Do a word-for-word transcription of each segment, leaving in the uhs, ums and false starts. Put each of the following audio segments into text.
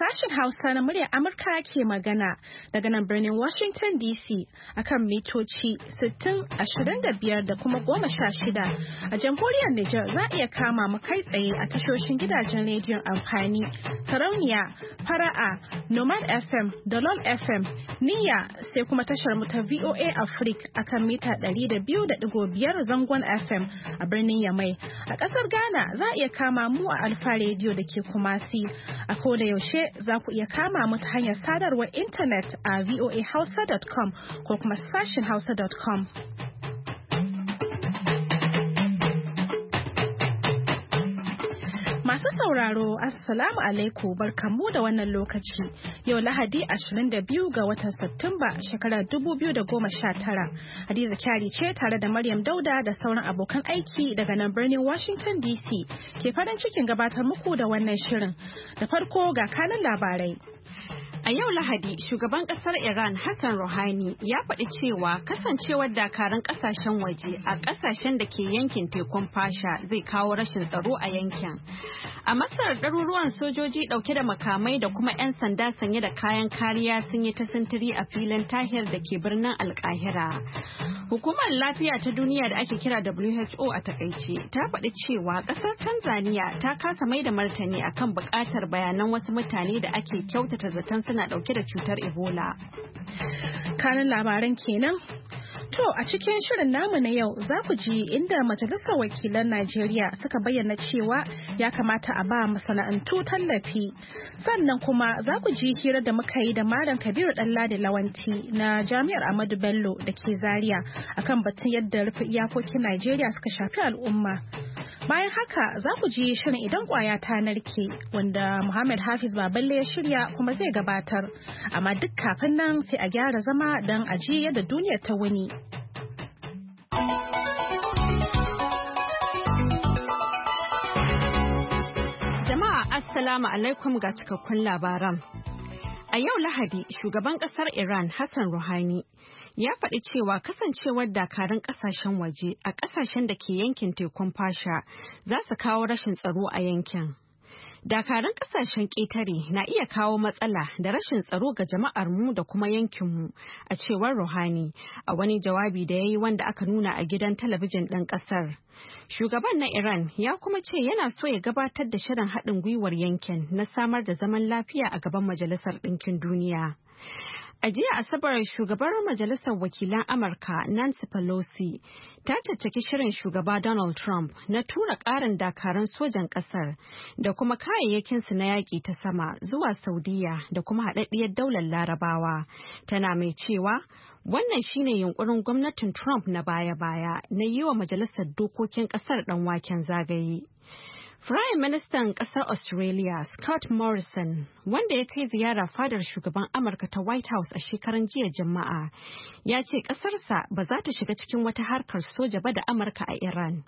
Sashen Hausa na muryar Amurka ke magana daga nan birnin Washington D C akan mitoci sittin, ashirin da biyar da kuma goma sha shida. A jamhuriyar Nijar za a iya kama mu kai tsaye a tashoshin gidajen rediyon amfani, sarauniya, fara'a, Nomad F M, Dalol F M, Niyya sai kuma tashar mu ta V O A Africa akan mita ɗari da biyu da ɗigo biyar zangon F M a birnin Yamai. A ƙasar Ghana za a iya kama mu a Alfa Radio da ke Kumasi. A koda yaushe za ku iya kama mu ta hanyar sadarwar intanet a voa hausa dot com ko kuma sashin hausa dot com. Masu sauraro, Assalamu alaikum, barkanmu da wannan lokaci. Yau Lahadi ashirin da biyu ga watan Satumba shekarar dubu biyu da goma sha tara. Hadiza Kyari ce tare da Maryam Dauda da sauran abokan aiki daga nan birnin Washington D C ke farin cikin gabatar muku da wannan shirin. Da farko ga kanin labarai. A yau Lahadi, shugaban kasar Iran Hassan Rouhani ya faɗi cewa kasancewar dakarun kasashen waje a kasashen da ke yankin tekun fasha zai kawo rashin tsaro a yankin. A Masar, ɗaruruwan sojoji ɗauke da makamai da kuma 'yan sanda sanye da kayan kariya sun yi ta sintiri a filin Tahir da ke birnin Alkahira. Hukumar Lafiya ta Duniya da ake kira W H O a takaice ta faɗi cewa ƙasar Tanzania ta kasa mai da martani akan buƙatar bayanan wasu mutane da ake kyautata zaton suna dauke da cutar Ebola. Kanin labaran kenan. To a cikin shirin namu na yau za ku ji inda Majalisar Wakilan Najeriya suka bayyana cewa ya kamata a ba masana'antu tallafi. Sannan kuma za ku ji hira da muka yi da Malam Kabiru Ɗanladi Lawanti na Jami'ar Ahmadu Bello da ke Zaria akan batun yadda rufe iyakokin Najeriya suka shafi al'umma. Bayan haka za ku ji shirin idan kwaya ta narke wanda Muhammad Hafiz Baballe ya shirya kuma zai gabatar. Amma duk kafin nan sai a gyara zama don a ji yadda duniyar ta wuni. Jama'a Assalamu alaikum ga cikakkun labaran. A yau Lahadi, shugaban kasar Iran Hassan Rouhani ya faɗi cewa kasancewar dakarun ƙasashen waje a ƙasashen da ke yankin tekun fasha za su kawo rashin tsaro a yankin. Dakarun ƙasashen ƙetare na iya kawo matsala da rashin tsaro ga jama'ar mu da kuma yankinmu, a cewar Rouhani a wani jawabi da ya yi wanda aka nuna a gidan talabijin ɗin ƙasar. Shugaban na Iran ya kuma ce yana so ya gabatar da shirin haɗin gwiwar yankin na samar da zaman lafiya a gaban Majalisar Ɗinkin Duniya. A jiya Asabar, shugabar Majalisar Wakilan Amurka Nancy Pelosi ta caccaki shirin shugaba Donald Trump na tura ƙarin dakarun sojan ƙasar da kuma kayayyakinsu na yaƙi ta sama zuwa Saudiya da kuma haɗaɗɗiyar daular Larabawa. Tana mai cewa wannan shine yunkurin gwamnatin Trump na baya-baya na yi wa Majalisar Dokokin ƙasar ɗan waken zagaye. Prime Ministan ƙasar Australia Scott Morrison, wanda ya kai ziyara fadar shugaban Amurka ta White House a shekaran jiya Juma'a, ya ce ƙasarsa ba za ta shiga cikin wata harkar soja ba da Amurka a Iran.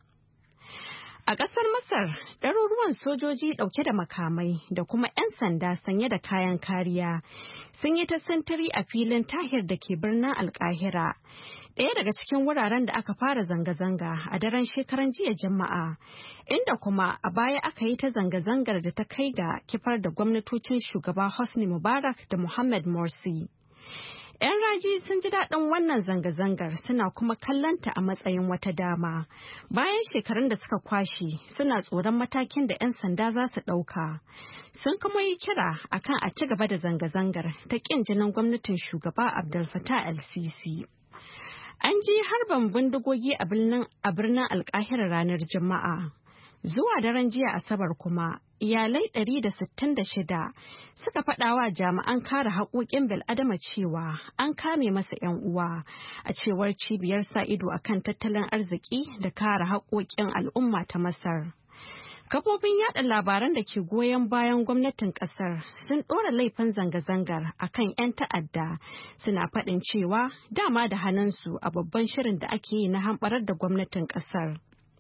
A ƙasar Masar, ɗaruruwan sojoji ɗauke da makamai da kuma 'yan sanda sanye da kayan kariya sun yi ta sintiri a filin Tahir da ke birnin Alkahira, ɗaya daga cikin wuraren da aka fara zanga-zanga a daren shekaran jiya Juma'a, inda kuma a baya aka yi ta zanga-zangar da ta kai ga kifar da gwamnatocin shugaba Hosni Mubarak da Mohamed Morsi. 'Yan raji sun ji daɗin wannan zanga-zangar suna kuma kallanta a matsayin wata dama. Bayan shekarun da suka kwashe suna tsoron matakin da 'yan sanda za su ɗauka. Sun kuma yi kira akan a ci gaba da zanga-zangar ta ƙin jinin gwamnatin shugaba Abdel Fattah el-Sisi. An ji harban bindigogi a birnin Alkahira ranar Juma'a. Zuwa daren jiya Asabar kuma, iyalai ɗari da sittin da shida suka faɗawa jami'an kare haƙoƙin bil'adama cewa an kame masa 'yan uwa, a cewar cibiyar sa ido akan tattalin arziki da kare haƙoƙin al'umma ta Masar. Kafofin yada labaran da ke goyon bayan gwamnatin kasar sun ɗora laifin zanga-zangar akan 'yan ta'adda, suna faɗin cewa dama da hannunsu a babban shirin da ake yi na hamɓarar da gwamnatin kasar.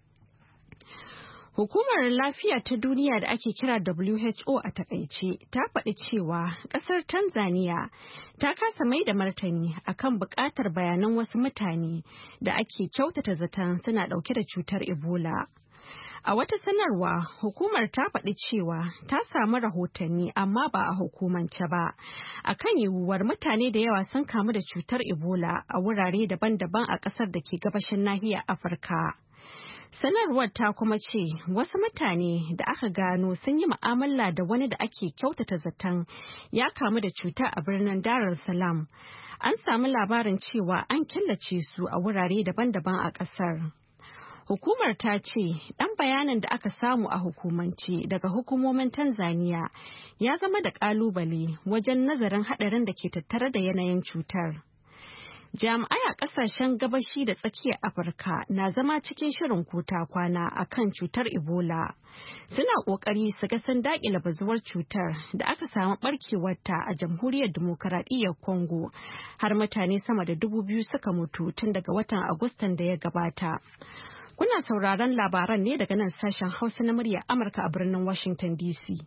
Hukumar Lafiya ta Duniya da ake kira W H O a takaice ta faɗi cewa ƙasar Tanzania ta kasa mai da martani akan buƙatar bayanan wasu mutane da ake kyautata zaton suna ɗauke da cutar Ebola. A wata sanarwa, hukumar ta faɗi cewa ta samu rahotanni amma ba a hukumance ba akan yiwuwar mutane da yawa sun kamu da cutar Ebola a wurare daban-daban a ƙasar da ke gabashin nahiyar Afirka. Sanarwar ta kuma ce wasu mutane da aka gano sun yi mu'amala da wani da ake kyautata zaton ya kamu da cuta a birnin Dar es Salaam. An samu labarin cewa an killace su a wurare daban-daban a ƙasar. Hukumar ta ce ɗan bayanin da aka samu a hukumance daga hukumomin Tanzania ya zama da ƙalubale wajen nazarin haɗarin da ke tattare da yanayin cutar. Jami'ai a ƙasashen gabashi da tsakiyar Afirka na zama cikin shirin kota kwana a kan cutar Ebola. Suna ƙoƙari su ga sun daƙile bazuwar cutar da aka samu ɓarkewarta a Jamhuriyar Dimokuraɗiyyar Congo har mutane sama da dubu biyu suka mutu tun daga watan Agustan da ya gabata. Kuna sauraron labaran ne daga nan sashen Hausa na muryar Amurka a birnin Washington D C.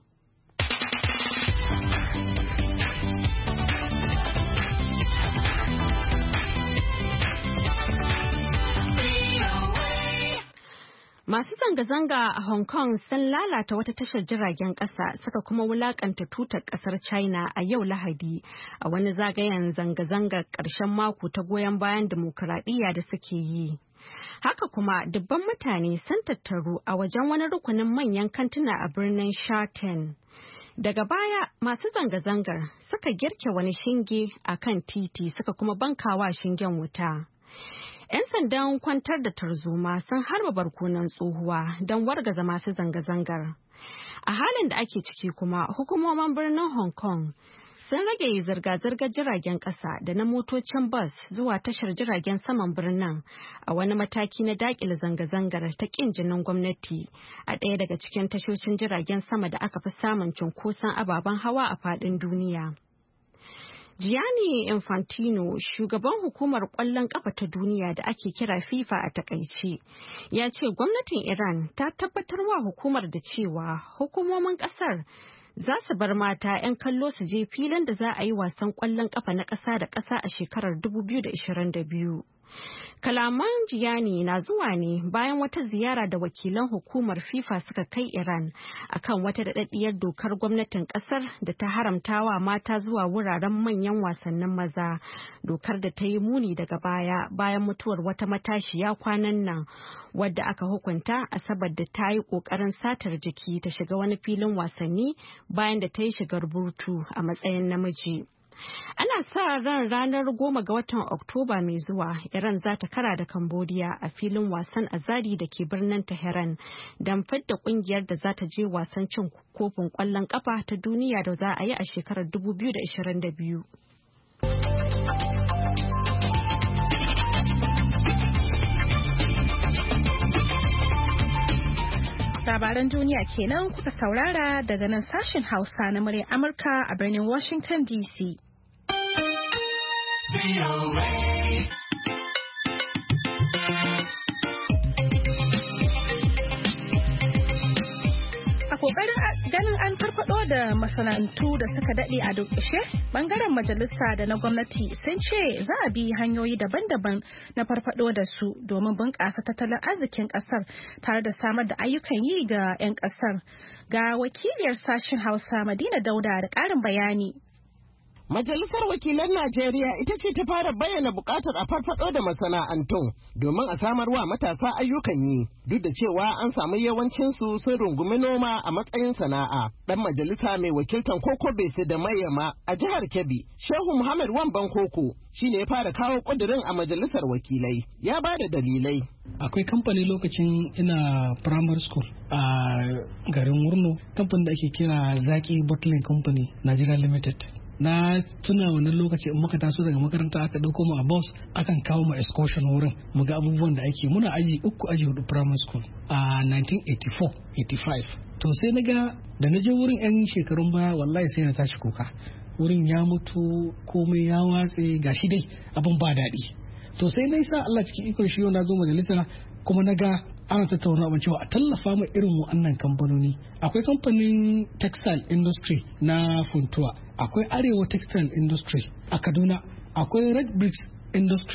Masu zanga-zanga a Hong Kong sun lalata wata tashar jiragen ƙasa suka kuma wulakanta tutar ƙasar China a yau Lahadi a wani zagayen zanga-zangar ƙarshen mako ta goyon bayan dimokuraɗiyya da suke yi. Haka kuma dubban mutane sun tattaru a wajen wani rukunin manyan kantuna a birnin Sheraton. Daga baya masu zanga-zangar suka girke wani shinge a kan titi suka kuma bankawa shingen wuta. 'Yan sandan kwantar da tarzoma sun harba barkonon tsohuwa don wargaza masu zanga-zangar. A halin da ake ciki kuma hukumomin birnin Hong Kong sun rage zirga-zirgar jiragen ƙasa da na motocin bas zuwa tashar jiragen saman birnin a wani mataki na daƙile zanga-zangar ta ƙin jinin gwamnati a ɗaya daga cikin tashoshin jiragen sama da aka fi samun cunkoson ababen hawa a faɗin duniya. Gianni Infantino, shugaban hukumar ƙwallon ƙafa ta duniya da ake kira FIFA a takaice, ya ce gwamnatin Iran ta tabbatar wa hukumar da cewa hukumomin ƙasar za su bar mata 'yan kallo su je filin da za a yi wasan ƙwallon ƙafa na ƙasa da ƙasa a shekarar dubu biyu da ashirin da biyu. Kalaman Gianni na zuwa ne bayan wata ziyara da wakilan hukumar FIFA suka kai Iran akan wata daɗaɗɗiyar dokar gwamnatin ƙasar da ta haramtawa mata zuwa wuraren manyan wasannin maza, dokar da ta yi muni daga baya bayan mutuwar wata matashiya kwanan nan wadda aka hukunta asabar da ta yi ƙoƙarin satar jiki ta shiga wani filin wasanni bayan da ta yi shigar burtu a matsayin namiji. Ana sa ran ranar goma ga watan Oktoba mai zuwa Iran za ta kara da Cambodia a filin wasan Azadi da ke birnin Tehran don fidda kungiyar da za ta je wasan cin kofin ƙwallon ƙafa ta duniya da za a yi a shekarar dubu biyu da ashirin da biyu. Labaran duniya kenan kuka saurara daga nan sashen Hausa na muryar Amurka a birnin Washington D C. A kokarin ganin an farfado da masana'antu da suka dade a durƙushe, bangaren majalisa da na gwamnati sun ce za a bi hanyoyi daban-daban na farfado da su domin bunƙasa tattalin arzikin ƙasar tare da samar da ayyukan yi ga 'yan ƙasar. Ga wakiliyar sashen Hausa Madina Dauda da ƙarin bayani. Majalisar Wakilan Najeriya ita ce ta fara bayyana bukatar a farfado da masana'antun domin a samar wa matasa ayyukan yi, duk da cewa an samu yawancinsu sun rungumi noma a matsayin sana'a. Dan majalisa mai wakiltan Koko Bese da Mayyama a jihar Kebbi, Shehu Muhammad Wamban Koko, shine ya fara kawo kudirin a majalisar wakilai. Ya ba da dalilai. Akwai kamfani lokacin ina primary school a garin Wurno, kamfanin da ake kira Zaki Bottling Company Nigeria Limited. Na tuna wannan lokaci in muka taso daga makaranta aka dauko mu a bus akan kawo mu excursion wurin mu ga abubuwan da ake. Muna aji uku aji hudu primary school a nineteen eighty-four eighty-five. To sai na ga da na je wurin yan shekarun baya wallahi sai na tashi kuka. Wurin ya mutu komai ya watse gashi dai abin ba daɗi. To sai na sa Allah cikin ikon shi yau na zo majalisa kuma na ga ana tattauna abin cewa a tallafa ma irin wa'annan kamfanoni. Akwai kamfanin textile industry na Funtuwa, akwai Arewa Textile Industry a Kaduna, akwai Red Bricks Industry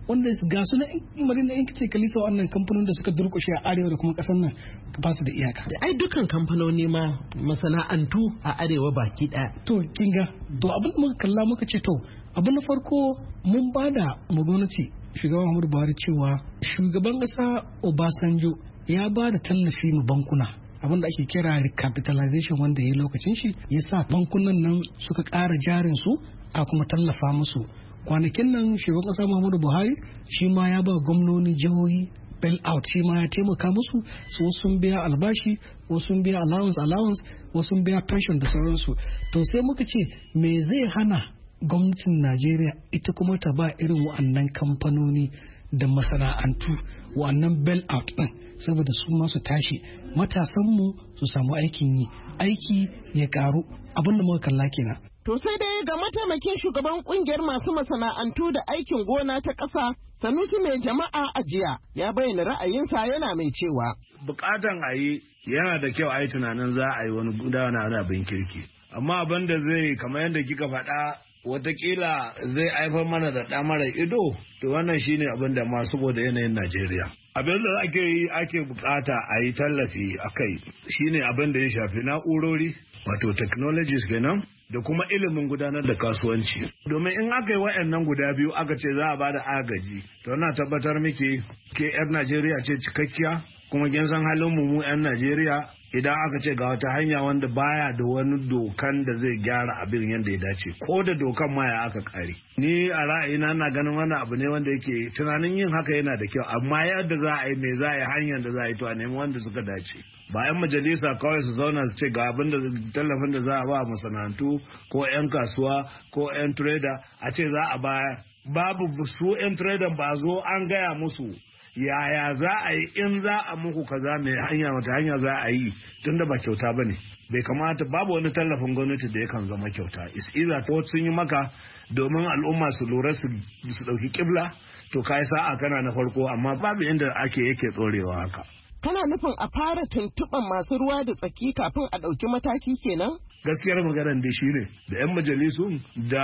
wanda ga su na marina in kace kalisa wannan kamfanonin da suka durkushe a arewa da kuma kasar nan ba su da iyaka. Ai dukkan kamfanoni ma masana'antu a arewa baki daya. To kinga to abin da muka kalla muka ce to abin na farko mun bada mu gwamnati shugaban Muhammadu Buhari cewa shugaban kasa Obasanjo ya ba da tallafi mu bankuna abin da ake kira recapitalization wanda ya yi lokacin shi ya sa bankunan nan suka ƙara jarin su a kuma tallafa musu. Kwanakin nan shugaban kasa Muhammadu Buhari shi ma ya ba gwamnoni jihohi bail out, shi ma ya taimaka musu, su wasu sun biya albashi, wasu sun biya allowance allowance, wasu sun biya pension da sauransu. To sai muka ce me zai hana gwamnatin Najeriya ita kuma ta ba irin wa'annan kamfanoni da masana'antu wa'annan bail out din saboda su ma su tashi matasanmu su samu aikin yi, aiki ya karu, abin da muka kalla kenan. To sai dai ga mataimakin shugaban kungiyar masu masana'antu da aikin gona ta ƙasa Sanusi mai jama'a a jiya ya bayyana ra'ayinsa yana mai cewa bukatan a yi yana da kyau a yi tunanin za a yi wani gudana na abin kirki, amma abin da zai kamar yadda kika faɗa watakila zai haifar mana da ɗa mara ido, to wannan shine abin da masu saboda yanayin Najeriya. Abin da ake yi ake bukata a yi tallafi a kai shine abin da ya shafi na'urori wato technologies kenan da kuma ilimin gudanar da kasuwanci. Domin in aka yi wa'annan guda biyu aka ce za a ba da agaji, to na tabbatar miki ke 'yar Najeriya ce cikakkiya, kuma kin san halin mu mu 'yan Najeriya idan aka ce ga wata hanya wanda baya da wani dokan da zai gyara abin yadda ya dace, ko da dokan ma ya aka kare. Ni a ra'ayina na ganin wannan abu ne wanda yake tunanin yin haka yana da kyau, amma yadda za a yi me za a yi hanyar da za a yi to a nemi wanda suka dace. Ba 'yan majalisa kawai su zauna su ce ga abin da tallafin da za a ba masana'antu ko 'yan kasuwa ko 'yan trader a ce za a bayar. Babu su 'yan trader ba zo an gaya musu yaya za a yi in za a muku kaza mai hanya wata hanya za a yi, tunda ba kyauta ba ne. Bai kamata, babu wani tallafin gwamnati da yakan zama kyauta. Is either ko sun yi maka domin al'umma su lura su ɗauki kibla, to kai sa'a kana na farko, amma babu inda ake yake tsorewa haka. Kana nufin a fara tuntuɓan masu ruwa da tsaki kafin a ɗauki mataki kenan? Gaskiyar maganar da shi ne da 'yan majalisun da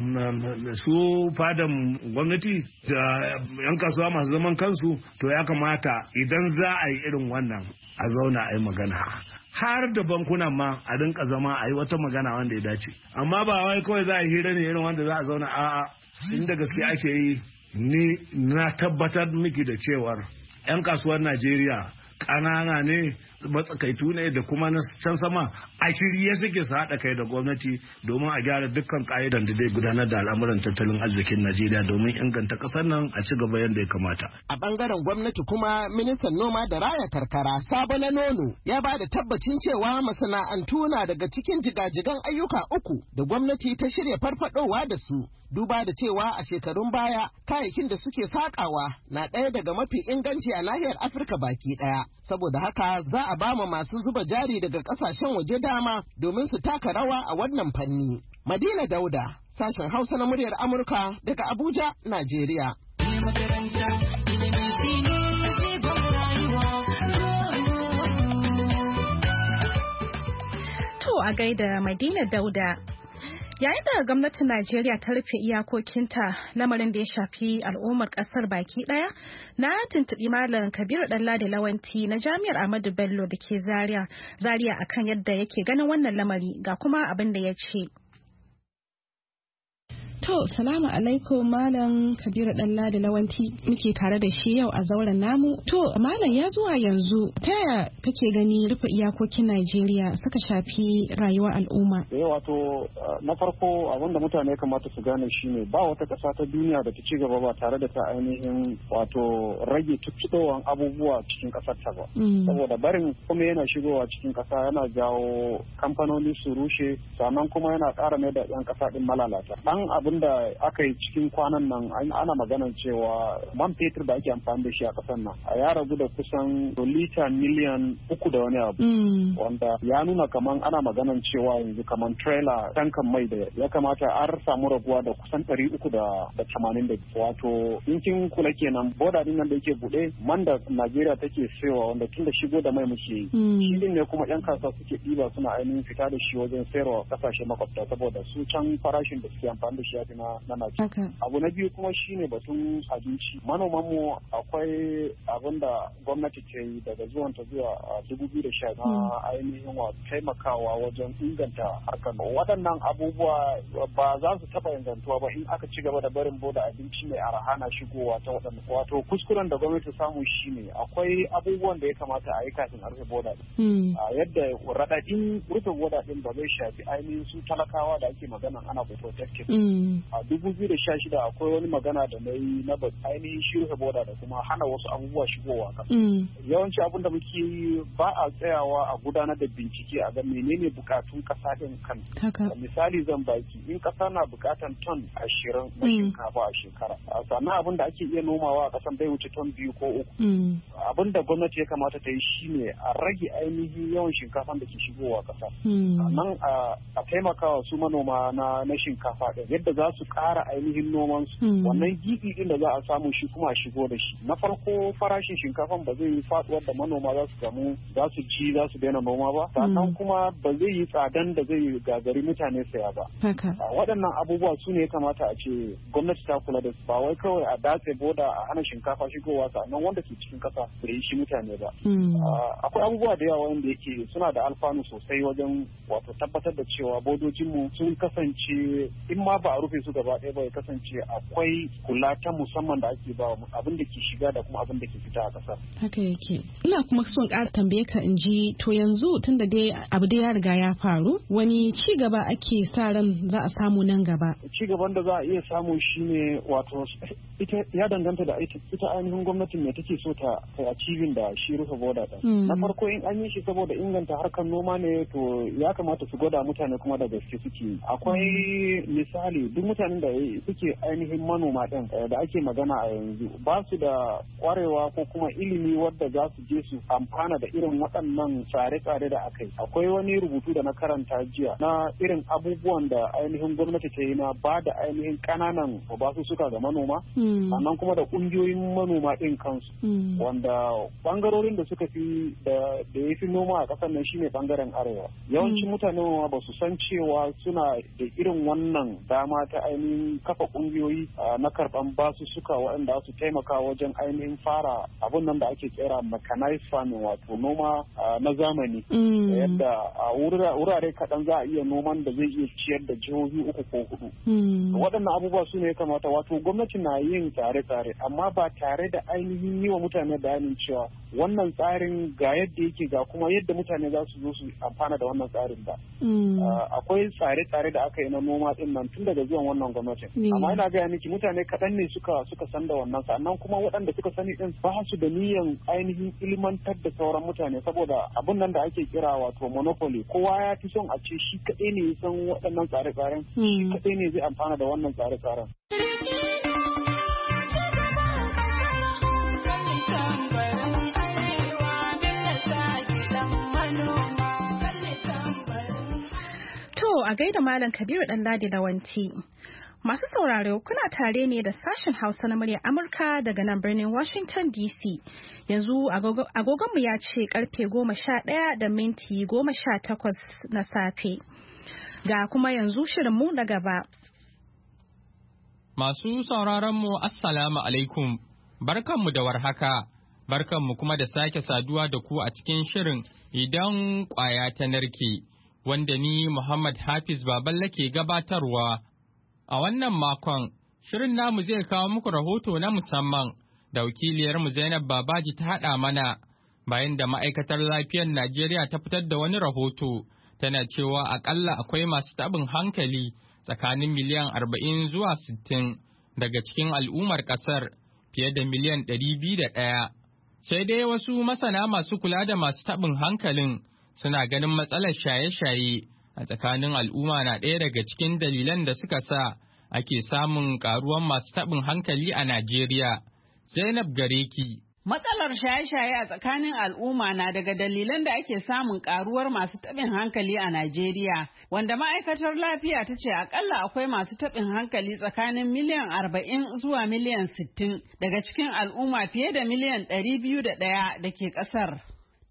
su fadan gwamnati da 'yan kasuwa masu zaman kansu, to ya kamata idan za a yi irin wannan a zauna a yi magana. Har da bankunan ma a dinka zama a yi wata magana wanda ya dace. Amma ba wai kawai za a yi hira ne irin wanda za a zauna a'a, inda gaske ake yi. Ni na tabbatar miki da cewar 'yan kasuwar Najeriya ƙanana ne, matsakaitu ne da kuma na can sama a shirye suke su haɗa kai da gwamnati domin a gyara dukkan ƙa'idan da zai gudanar da al'amuran tattalin arzikin Najeriya domin inganta ƙasar nan a ci gaba yadda ya kamata. A ɓangaren gwamnati kuma ministan noma da raya karkara Sabo na Nono ya ba da tabbacin cewa masana'antu na daga cikin jigajigan ayyuka uku da gwamnati ta shirya farfadowa da su. Duba da cewa a shekarun baya kayayyakin da suke sakawa na ɗaya daga mafi inganci a nahiyar Afirka baki ɗaya. Saboda haka za a ba ma masu zuba jari daga ƙasashen waje dama domin su taka rawa a wannan fanni. Madina Dauda, sashen Hausa na muryar Amurka daga Abuja, Najeriya. To a gaida Madina Dauda. Yayin da gwamnatin Najeriya ta rufe iyakokinta, lamarin da ya shafi al'ummar kasar baki daya, na tuntuɓi Malam Kabiru Ɗanladi Lawanti na Jami'ar Ahmadu Bello da ke Zaria, Zaria akan yadda yake ganin wannan lamari, ga kuma abin da ya ce. To, salamu alaikum Malam Kabiru Ɗanladi Lawanti muke tare da shi yau a zauren namu. To, Malam ya zuwa yanzu, ta yaya kake gani rufe iyakokin Najeriya suka shafi rayuwar al'umma? Eh wato na farko abinda mutane kamata su gane shine ba wata ƙasa ta duniya da ta ci gaba ba tare da ta ainihin wato rage tuttuɗowan abubuwa cikin ƙasar ta ba. Saboda barin kuma yana shigowa cikin ƙasa yana jawo kamfanoni su rushe, sannan kuma yana ƙara mai da 'yan ƙasa ɗin malalata. Ɗan abin da aka yi cikin kwanan nan ana maganar cewa man fetur da ake amfani da shi a ƙasar nan a ya ragu da kusan lita miliyan uku da wani abu, wanda ya nuna kaman ana maganar cewa yanzu kaman trailer tankan mai da ya kamata an samu raguwa da kusan ɗari uku da tamanin da wato in kin kula kenan boda din nan da yake buɗe man da Najeriya take sayowa wanda tun da shigo da mai muke yi shi din ne kuma 'yan kasuwa suke ɗiba suna ainihin fita da shi wajen sayarwa ƙasashe makwabta saboda su can farashin da suke amfani da shi ya fi na Najeriya. Abu na biyu kuma shine batun abinci. Manoman mu akwai abin da gwamnati ke yi daga zuwan ta zuwa dubu biyu da sha na ainihin wa taimakawa wajen inganta harkar. Waɗannan abubuwa ba za su taɓa ingantuwa ba in aka ci gaba da barin boda abinci mai arha na shigowa ta waɗanda. Wato kuskuren da gwamnati samu shine akwai abubuwan da ya kamata a yi kafin a rufe boda. Yadda raɗaɗin rufe boda ɗin ba zai shafi ainihin su talakawa da ake magana ana protected. A dubu biyu da sha shida akwai wani magana da na yi na ainihin shi rufe boda da kuma hana wasu abubuwa shigowa kasa. Yawanci abin da muke yi ba a tsayawa a gudanar da bincike a ga menene bukatun kasa din kan. Misali zan baki in kasa na bukatan ton ashirin na shinkafa a shekara. Sannan abin da ake iya nomawa a kasan bai wuce ton biyu ko uku. Abin da gwamnati ya kamata ta yi shine a rage ainihin yawan shinkafan da ke shigowa kasa. Sannan a taimakawa su manoma na na shinkafa din yadda za su ƙara ainihin noman su. Wannan gibi din da za a samu shi kuma a shigo da shi. Na farko farashin shinkafan ba zai yi faduwar da manoma za su samu za su ci za su daina noma ba. Sannan kuma ba zai yi tsadan da zai gagari mutane saya ba. Waɗannan abubuwa su ne ya kamata a ce gwamnati ta kula da su ba wai kawai a datse boda a hana shinkafa shigowa sannan wanda ke cikin kasa da yi shi mutane ba. Akwai abubuwa da yawa wanda yake suna da alfanu sosai wajen wato tabbatar da cewa bodojinmu sun kasance in ma ba a rufe su gaba ɗaya ba ya kasance akwai kula ta musamman da ake ba abin da ke shiga da kuma abin da ke fita a ƙasar. Haka yake. Ina kuma son ƙara tambaye ka in ji to yanzu tun da dai abu da ya riga ya faru wani ci gaba ake sa ran za a samu nan gaba. Ci gaban da za a iya samu shine wato ita ya danganta da ita ainihin gwamnatin ne take so ta achieving da shi rufe boda ɗin. Na farko in an yi shi saboda inganta harkar noma ne to ya kamata su gwada mutane kuma da gaske suke. Akwai misali duk mutanen da suke ainihin manoma ɗin da ake magana a yanzu ba su da kwarewa ko kuma ilimi wadda za su je su amfana da irin waɗannan tsare-tsare da aka yi. Akwai wani rubutu da na karanta jiya na irin abubuwan da ainihin gwamnati ta yi na ba da ainihin ƙananan basussuka ga manoma sannan kuma da ƙungiyoyin manoma ɗin kansu wanda ɓangarorin da suka fi da ya fi noma a ƙasar nan shine ɓangaren arewa. Yawancin mutane ma ba su san cewa suna da irin wannan dama ta ainihin kafa ƙungiyoyi na karɓan basussuka waɗanda su taimaka wajen ainihin fara abun nan da ake kera mechanized farming wato noma na zamani yadda a wurare kaɗan za a iya noman da zai iya ciyar da jihohi uku ko hudu. Waɗannan abubuwa su ne ya kamata wato gwamnati na yin tsare-tsare amma ba tare da ainihin yi wa mutane bayanin cewa wannan tsarin ga yadda yake ga kuma yadda mutane za su zo su amfana da wannan tsarin ba. Akwai tsare-tsare da aka yi na noma din nan tun daga zuwan wannan gwamnatin. Amma ina gaya miki mutane kaɗan ne suka suka san da wannan sannan kuma waɗanda suka sani din ba su da niyyar ainihin ilmantar da sauran mutane saboda abun nan da ake kira wato monopoly kowa ya fi son a ce shi kaɗai ne ya san waɗannan tsare-tsaren shi kaɗai ne zai amfana da wannan tsare-tsaren. A gaida Malam Kabiru Ɗanladi Lawanti. Masu sauraro kuna tare ne da sashen Hausa na muryar Amurka daga nan birnin Washington D C. Yanzu agogonmu ya ce karfe goma sha ɗaya da minti goma sha takwas na safe. Ga kuma yanzu shirinmu na gaba. Masu sauraronmu Assalamu alaikum. Barkanmu da warhaka. Barkanmu kuma da sake saduwa da ku a cikin shirin idan ƙwaya ta narke. Wanda ni Muhammad Hafiz Baballe ke gabatarwa. A wannan makon, shirin namu zai kawo muku rahoto na musamman da wakiliyarmu Zainab Babaji ta haɗa mana bayan da ma'aikatar lafiyar Najeriya ta fitar da wani rahoto tana cewa akalla akwai masu taɓin hankali tsakanin miliyan arba'in zuwa sittin daga cikin al'ummar ƙasar fiye da miliyan ɗari biyu da ɗaya. Sai dai wasu masana masu kula da masu taɓin hankalin suna ganin matsalar shaye-shaye a tsakanin al'umma na ɗaya daga cikin dalilan da suka sa ake samun ƙaruwan masu taɓin hankali a Najeriya. Zainab Gareki. Matsalar shaye-shaye a tsakanin al'umma na daga dalilan da ake samun ƙaruwar masu taɓin hankali a Najeriya, wanda ma'aikatar lafiya ta ce akalla akwai masu taɓin hankali tsakanin miliyan arba'in zuwa miliyan sittin daga cikin al'umma fiye da miliyan ɗari biyu da ɗaya da ke ƙasar.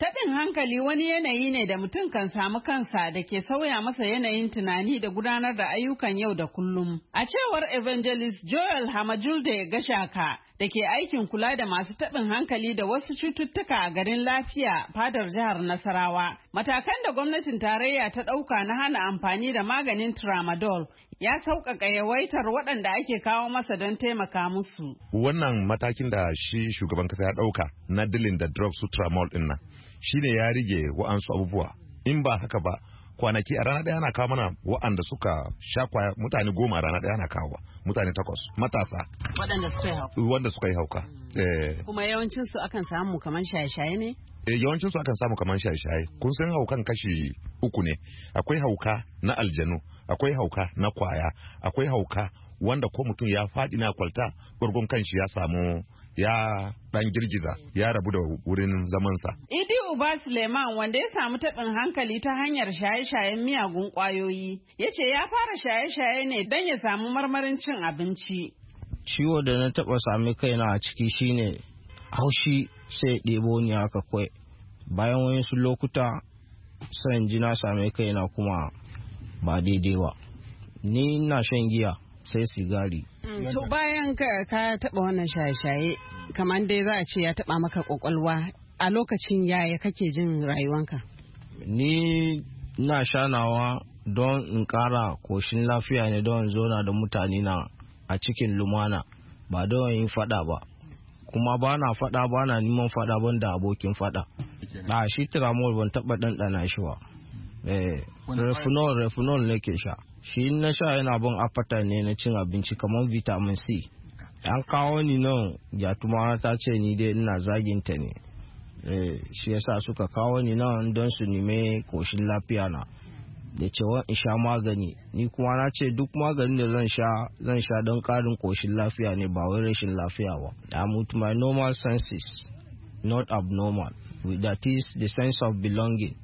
Taɓin hankali wani yanayi ne da mutum kan samu kansa da ke sauya masa yanayin tunani da gudanar da ayyukan yau da kullum. A cewar Evangelist Joel Hamajulde Gashaka da ke aikin kula da masu taɓin hankali da wasu cututtuka a garin lafiya fadar jihar Nasarawa, matakan da gwamnatin tarayya ta ɗauka na hana amfani da maganin tramadol ya sauƙaƙa yawaitar waɗanda ake kawo masa don taimaka musu. Wannan matakin da shi shugaban kasa ya ɗauka na dilin da drugs su tramol ɗin nan shi ne ya rige wa'ansu abubuwa. In ba haka ba, kwanaki a rana ɗaya ana kawo mana wa'anda suka sha kwaya mutane goma a rana ɗaya ana kawo mutane takwas matasa. Waɗanda suka yi hauka. Wanda suka yi hauka. Kuma yawancinsu akan samu kamar shaye-shaye ne? E, yawancin su akan samu kamar shaye-shaye. Kun san haukan kashi uku ne. Akwai hauka na aljanu, akwai hauka na kwaya, akwai hauka wanda ko mutum ya faɗi na kwalta gurgun kanshi ya samu ya dan girgiza ya rabu da wurin zamansa. Idi Uba Suleiman wanda ya samu taɓin hankali ta hanyar shaye-shayen miyagun ƙwayoyi ya ce ya fara shaye-shaye ne don ya samu marmarin cin abinci. Ciwo da na taɓa sami kaina a ciki shine haushi sai ɗebo ni haka kwai. Bayan wasu lokuta sai ji na same kaina kuma ba daidai ba. Ni ina shan giya sai sigari. To bayan ka ka taɓa wannan shaye-shaye kamar dai za a ce ya taɓa maka ƙwaƙwalwa a lokacin yaya kake jin rayuwanka? Ni na shanawa don in ƙara koshin lafiya ne don zona da mutane na a cikin lumana ba don yin faɗa ba. Kuma ba na faɗa ba na neman faɗa ban da abokin faɗa. A shi tiramol ban taɓa ɗanɗana shi ba. Eh, refunol refunol nake sha. Shi na sha yana bin afata ne na cin abinci kamar vitamin C. An kawo ni nan gyatuma ta ce ni dai ina zaginta ne. Eh, shi yasa suka kawo ni nan don su nime koshin lafiya na. Da cewa in sha magani, ni kuma na ce duk maganin da zan sha zan sha don karin koshin lafiya ne ba wai rashin lafiya ba. I'm with my normal senses, not abnormal. That is the sense of belonging.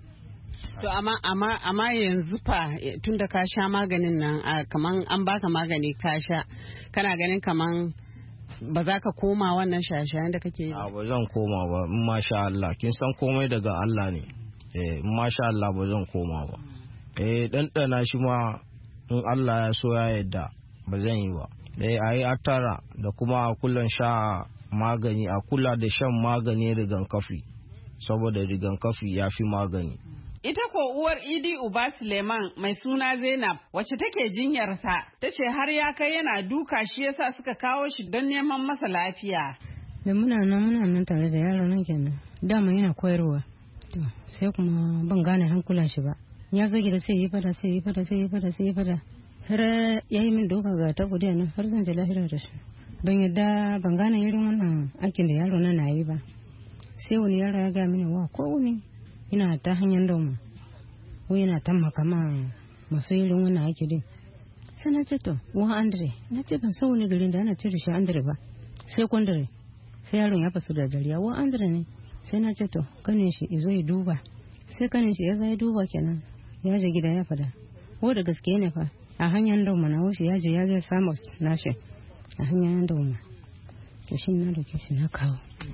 To amma amma amma yanzu fa tunda ka sha maganin nan kaman an baka magani ka sha kana ganin kaman ba za ka koma wannan shaye-shayen da kake yi ba? Ba zan koma ba, in masha Allah kin san komai daga Allah ne. Eh, in masha Allah ba zan koma ba. Eh, ɗanɗana shi ma in Allah ya so ya yadda ba zan yi ba. Eh, a yi atara da kuma a kullum sha magani, a kula da shan magani rigakafi saboda rigakafi ya fi magani. Ita ko uwar Idi Uba Suleiman mai suna Zainab wacce take jinyarsa ta ce har ya kai yana duka shi yasa suka kawo shi don neman masa lafiya. Da muna nan muna nan tare da yaro nan kenan. Dama yana koyarwa. To sai kuma ban gane hankulan shi ba. Ya zo gida sai yi fada sai yi fada sai yi fada sai yi fada. Har ya yi min doka ga ta gudiya nan har zan je lahira da shi. Ban yadda ban gane irin wannan aikin da yaro nan na yi ba. Sai wani yaro ya ga mini wa ko wani ina ta hanyar doma ko yana taimaka ma masu irin wannan aiki din. Sai na ce to wa Andre na ce ban san wani garin da ana ce da shi Andre ba sai kwandare sai yaron ya fasu da dariya wa Andre ne sai na ce to kanin shi izo ya duba sai kanin shi ya zo ya duba kenan ya je gida ya fada ko da gaske ne fa a hanyar doma na wuce ya je ya je samu nashi a hanyar doma to shi na da shi na kawo.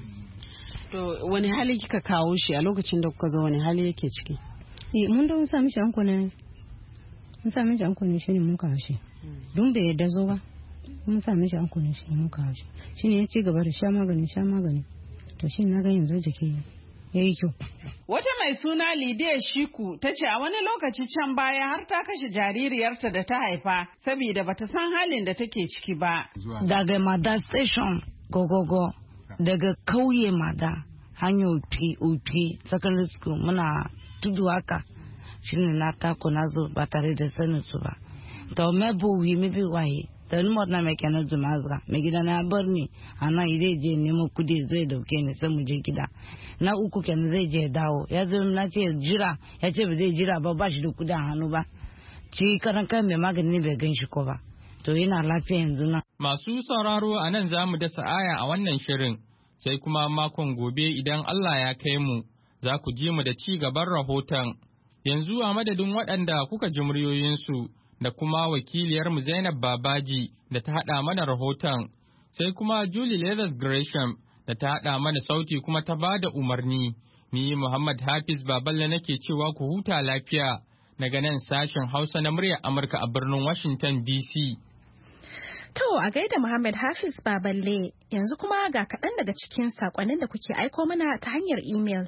To wani hali kika kawo shi a lokacin da kuka zo wani hali yake ciki? Eh mun da mun sami shi anko ne. Mun sami shi anko ne shine mun kawo shi. Don bai yadda zo ba. Mun sami shi anko ne shine mun kawo shi. Shine ya ci gaba da sha magani sha magani. To shi na ga yanzu jiki yayi kyau. Wata mai suna Lidiya Shiku ta ce a wani lokaci can baya har ta kashe jaririyarta da ta haifa saboda bata san halin da take ciki ba. Daga Mada Station gogogo daga kauye Mada hanyar upi upi secondary school muna tudu haka shine na tako na zo ba tare da sanin su ba. To me bu wi me bi waye da ni na me kenan zuma azga me gida na bar ni ana ide je nemo kudi zai dauke ni sai mu je gida na uku kenan zai je dawo ya zo na ce jira ya ce ba zai jira ba ba shi da kudi a hannu ba ci karan kai mai magani bai gan shi ko ba to yana lafiya yanzu na. Masu sauraro a nan za mu dasa aya a wannan shirin sai kuma makon gobe idan Allah ya kai mu za ku ji mu da ci gaban rahoton. Yanzu a madadin waɗanda kuka ji muryoyinsu da kuma wakiliyarmu Zainab Babaji da ta haɗa mana rahoton, sai kuma Julie Leathers Gresham da ta haɗa mana sauti kuma ta ba da umarni. Ni Muhammad Hafiz Baballe nake cewa ku huta lafiya daga nan sashen Hausa na muryar Amurka a birnin Washington D C. To a gaida Muhammad Hafiz Baballe, yanzu kuma ga kaɗan daga cikin saƙonnin da kuke aiko mana ta hanyar imel.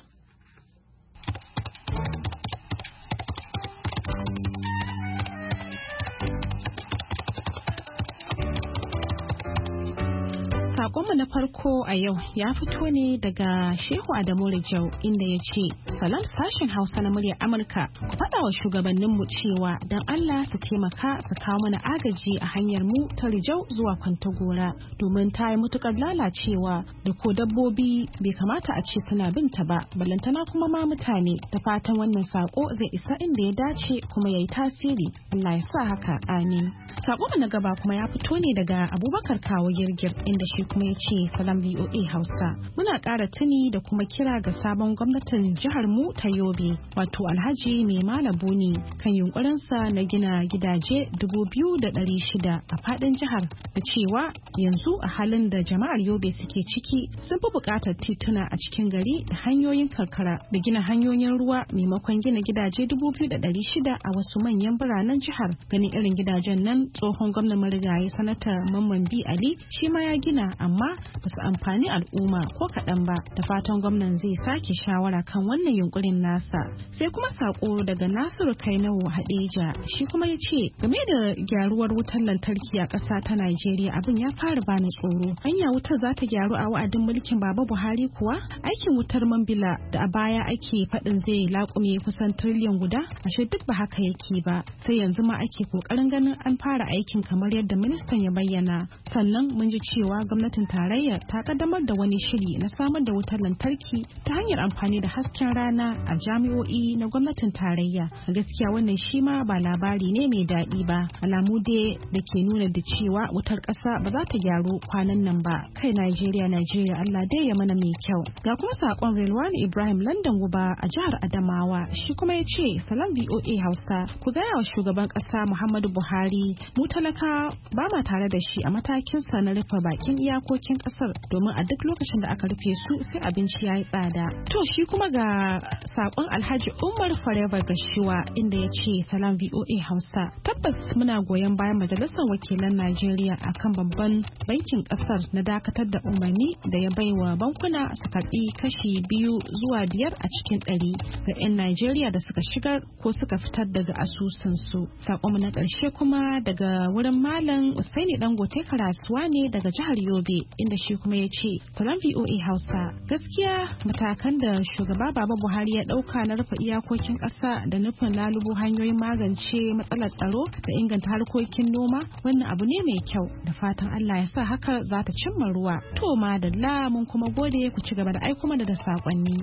Sakonmu na farko a yau ya fito ne daga Shehu Adamu Rijau inda ya ce, Salam sashen Hausa na muryar Amurka, ku faɗa wa shugabanninmu cewa don Allah su taimaka su kawo mana agaji a hanyar mu ta Rijau zuwa Kwantagora domin ta yi mutukar lalacewa da ko dabbobi bai kamata a ce suna bin ta ba, balantana kuma ma mutane. Da fatan wannan sako zai isa inda ya dace kuma ya yi tasiri. Allah ya sa haka, amin. Sakonmu na gaba kuma ya fito ne daga Abubakar Kawo Girgir inda shi kuma ya ce, Salam V O A Hausa, muna ƙara tuni da kuma kira ga sabon gwamnatin jihar mu ta Yobe, wato Alhaji Mai Malabuni, kan yunkurinsa na gina gidaje dubu biyu da ɗari shida a faɗin jihar, da cewa yanzu a halin da jama'ar Yobe suke ciki sun fi buƙatar tituna a cikin gari da hanyoyin karkara da gina hanyoyin ruwa maimakon gina gidaje dubu biyu da ɗari shida a wasu manyan biranen jihar. Ganin irin gidajen nan tsohon gwamnan marigayi sanata Mamman B Ali shi ma ya gina, amma ba su amfani al'umma ko kaɗan ba. Da fatan gwamnan zai sake shawara kan wannan yunkurin nasa. Sai kuma sako daga Nasiru Kainawo Hadeja, shi kuma ya ce game da gyaruwar wutar lantarki a ƙasa ta Najeriya abin ya fara bani tsoro. Hanya wutar za ta gyaru a wa'adin mulkin Baba Buhari kuwa? Aikin wutar Mambila da a baya ake faɗin zai laƙume kusan tiriliyan guda, ashe duk ba haka yake ba. Sai yanzu ma ake kokarin ganin an fara aikin kamar yadda ministan ya bayyana. Sannan mun ji cewa gwamnatin tarayya ta kaddamar da wani shiri na samar da wutar lantarki ta hanyar amfani da hasken rana a jami'o'i na gwamnatin tarayya. Gaskiya wannan shi ma ba labari ne mai daɗi ba, alamu dai da ke nuna da cewa wutar ƙasa ba za ta gyaru kwanan nan ba. Kai Najeriya Najeriya Allah dai ya mana mai kyau. Ga kuma saƙon Rilwan Ibrahim London Guba a jihar Adamawa, shi kuma ya ce, Salam V O A Hausa, ku gaya wa shugaban ƙasa Muhammadu Buhari mu talaka ba ma tare da shi a matakinsa na rufe bakin iyakokin ƙasar, domin a duk lokacin da aka rufe su sai abinci ya yi tsada. To shi kuma ga sakon Alhaji Umar Forever Gashiwa inda ya ce, Salam V O A Hausa, tabbas muna goyon bayan Majalisar Wakilan Najeriya akan babban bankin ƙasar na dakatar da umarni da ya baiwa bankuna su karɓi kashi biyu zuwa biyar a cikin ɗari ga 'yan Najeriya da suka shigar ko suka fitar daga asusunsu. Sakonmu na ƙarshe kuma daga wurin Malam Usaini Dangote Karasuwa ne daga jihar Yobe inda shi kuma ya ce, Salam V O A Hausa, gaskiya matakan da shugaba Baba Buhari ya ɗauka na rufe iyakokin ƙasa da nufin lalubo hanyoyin magance matsalar tsaro da inganta harkokin noma wannan abu ne mai kyau, da fatan Allah ya sa haka za ta cimma ruwa. To madalla, mun kuma gode, ku ci gaba da aiko mana da saƙonni.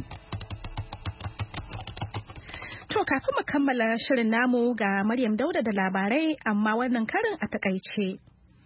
To kafin mu kammala shirin namu ga Maryam Dauda da labarai, amma wannan karin a takaice.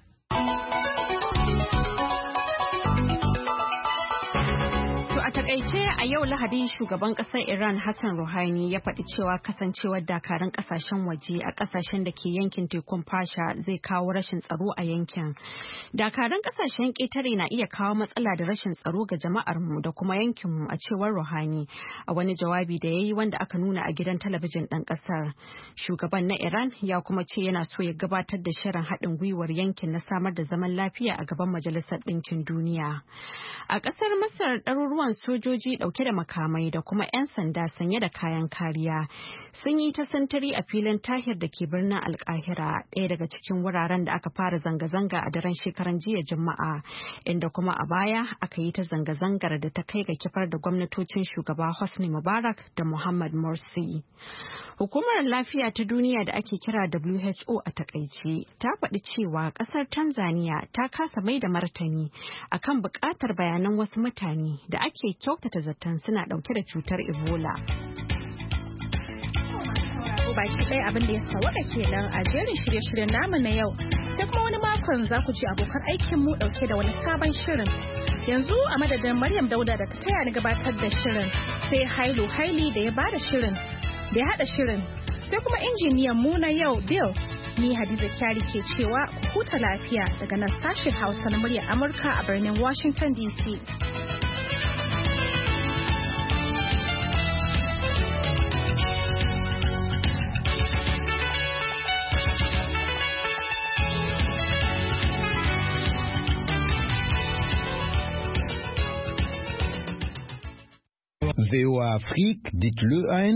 A takaice a yau Lahadi shugaban kasar Iran Hassan Rouhani ya faɗi cewa kasancewar dakarun kasashen waje a kasashen da ke yankin tekun Fasha zai kawo rashin tsaro a yankin. Dakarun kasashen ƙetare na iya kawo matsala da rashin tsaro ga jama'ar mu da kuma yankin mu, a cewar Rouhani a wani jawabi da yayi wanda aka nuna a gidan talabijin ɗan ƙasar. Shugaban na Iran ya kuma ce yana so ya gabatar da shirin haɗin gwiwar yankin na samar da zaman lafiya a gaban Majalisar Ɗinkin Duniya. A ƙasar Masar ɗaruruwan sojoji dauke da makamai da kuma 'yan sanda sanye da kayan kariya sun yi ta sintiri a filin Tahir da ke birnin Alkahira, ɗaya daga cikin wuraren da aka fara zanga-zanga a daren shekaran jiya Juma'a, inda kuma a baya aka yi ta zanga-zangar da ta kai ga kifar da gwamnatocin shugaba Hosni Mubarak da Muhammad Morsi. Hukumar Lafiya ta Duniya da ake kira W H O a takaice ta faɗi cewa ƙasar Tanzania ta kasa mai da martani akan buƙatar bayanan wasu mutane da ake kyautata zaton suna ɗauke da cutar Ebola. Baki ɗaya abin da ya sawaka kenan a jerin shirye-shiryen namu na yau, sai kuma wani makon za ku ji abokan aikin mu ɗauke da wani sabon shirin. Yanzu a madadin Maryam Dauda da ta taya ni gabatar da shirin, sai Hailu Haili da ya bada shirin, da ya haɗa shirin, sai kuma injiniyan mu na yau Bill. Ni Hadiza Kyari ke cewa ku huta lafiya daga nan sashen Hausa na muryar Amurka a birnin Washington D C. V O A Afrique, dites-le à un